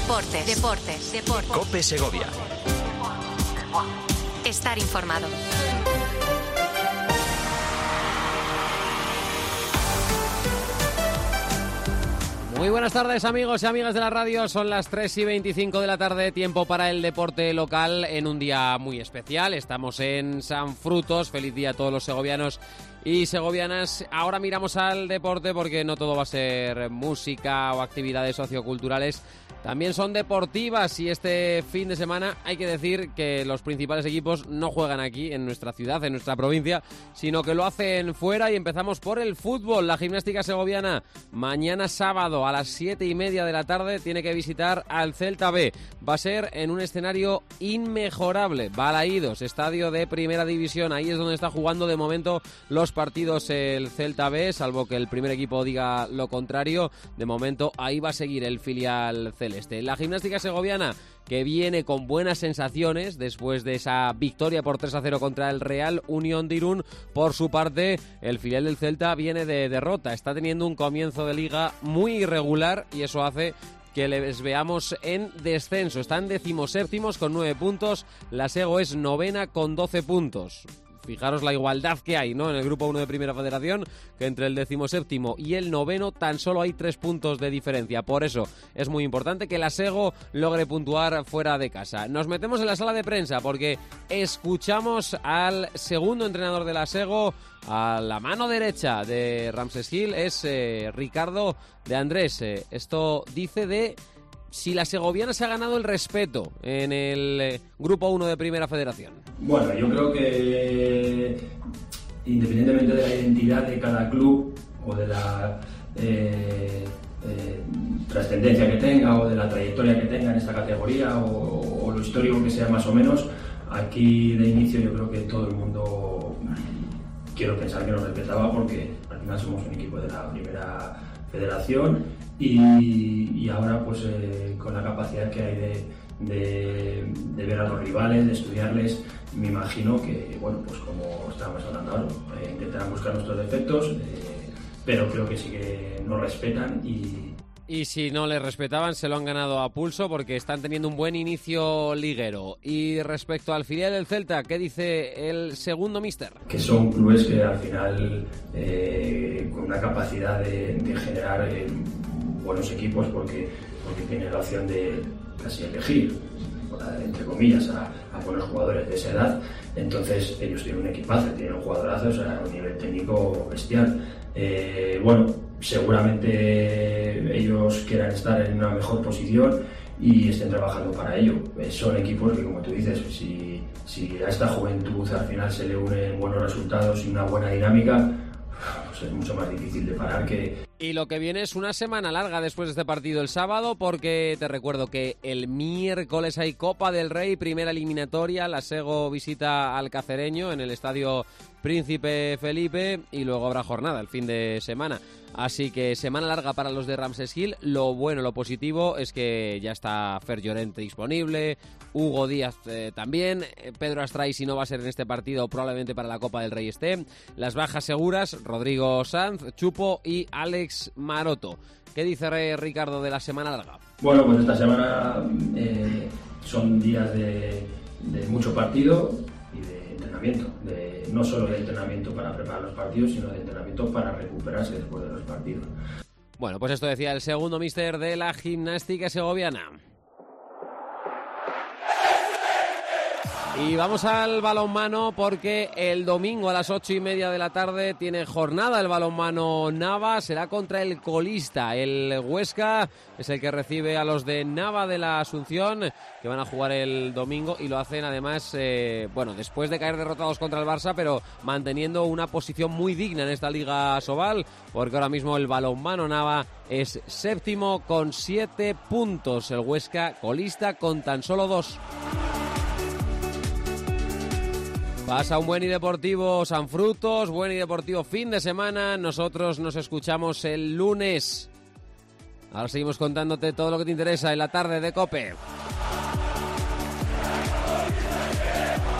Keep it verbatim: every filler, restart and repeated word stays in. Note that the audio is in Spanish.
Deportes, deportes, deportes. COPE Segovia. Estar informado. Muy buenas tardes, amigos y amigas de la radio. Son las tres y veinticinco de la tarde, tiempo para el deporte local en un día muy especial. Estamos en San Frutos. Feliz día a todos los segovianos y segovianas. Ahora miramos al deporte porque no todo va a ser música o actividades socioculturales. También son deportivas y este fin de semana hay que decir que los principales equipos no juegan aquí en nuestra ciudad, en nuestra provincia, sino que lo hacen fuera y empezamos por el fútbol. La Gimnástica Segoviana mañana sábado a las siete y media de la tarde tiene que visitar al Celta B. Va a ser en un escenario inmejorable, Balaídos, estadio de primera división. Ahí es donde está jugando de momento los partidos el Celta B, salvo que el primer equipo diga lo contrario. De momento ahí va a seguir el filial celeste. La Gimnástica Segoviana, que viene con buenas sensaciones después de esa victoria por tres a cero contra el Real Unión de Irún. Por su parte, el filial del Celta viene de derrota. Está teniendo un comienzo de liga muy irregular y eso hace que les veamos en descenso. Están decimoséptimos con nueve puntos. La Sego es novena con doce puntos. Fijaros la igualdad que hay, ¿no?, en el grupo uno de Primera Federación, que entre el decimoséptimo y el noveno tan solo hay tres puntos de diferencia. Por eso es muy importante que la Sego logre puntuar fuera de casa. Nos metemos en la sala de prensa porque escuchamos al segundo entrenador de la Sego, a la mano derecha de Ramses Gil, es eh, Ricardo de Andrés. Eh, esto dice de si la segoviana se ha ganado el respeto en el eh, grupo uno de Primera Federación. Bueno, yo creo que independientemente de la identidad de cada club o de la eh, eh, trascendencia que tenga o de la trayectoria que tenga en esta categoría o, o lo histórico que sea más o menos, aquí de inicio yo creo que todo el mundo, quiero pensar que nos respetaba porque al final somos un equipo de la Primera Federación y, y ahora pues eh, con la capacidad que hay de, de, de ver a los rivales, de estudiarles, me imagino que, bueno, pues como estábamos hablando ahora, eh, intentarán buscar nuestros defectos, eh, pero creo que sí que nos respetan y... Y si no les respetaban, se lo han ganado a pulso porque están teniendo un buen inicio liguero. Y respecto al filial del Celta, ¿qué dice el segundo míster? Que son clubes que al final, eh, con una capacidad de, de generar eh, buenos equipos porque, porque tienen la opción de casi elegir, entre comillas, a, a buenos jugadores de esa edad. Entonces ellos tienen un equipazo, tienen un jugadorazo, o sea, a un nivel técnico bestial. Eh, bueno, seguramente ellos quieran estar en una mejor posición y estén trabajando para ello. Eh, son equipos que, como tú dices, si, si a esta juventud al final se le unen buenos resultados y una buena dinámica, pues es mucho más difícil de parar que... Y lo que viene es una semana larga después de este partido el sábado, porque te recuerdo que el miércoles hay Copa del Rey, primera eliminatoria. La Sego visita al Cacereño en el Estadio Príncipe Felipe y luego habrá jornada el fin de semana. Así que semana larga para los de Ramses Gil. Lo bueno, lo positivo es que ya está Fer Llorente disponible, Hugo Díaz eh, también, Pedro Astray, si no va a ser en este partido, probablemente para la Copa del Rey esté. Las bajas seguras, Rodrigo Sanz, Chupo y Alex Maroto. ¿Qué dice Ricardo de la semana larga? Bueno, pues esta semana eh, son días de, de mucho partido y de entrenamiento, de, no solo de entrenamiento para preparar los partidos, sino de entrenamiento para recuperarse después de los partidos. Bueno, pues esto decía el segundo míster de la Gimnástica Segoviana. Y vamos al balonmano porque el domingo a las ocho y media de la tarde tiene jornada el balonmano Nava, será contra el colista. El Huesca es el que recibe a los de Nava de la Asunción, que van a jugar el domingo y lo hacen además, eh, bueno, después de caer derrotados contra el Barça, pero manteniendo una posición muy digna en esta Liga Sobal, porque ahora mismo el balonmano Nava es séptimo con siete puntos. El Huesca colista con tan solo dos. Pasa un buen y deportivo San Frutos, buen y deportivo fin de semana. Nosotros nos escuchamos el lunes. Ahora seguimos contándote todo lo que te interesa en la tarde de COPE.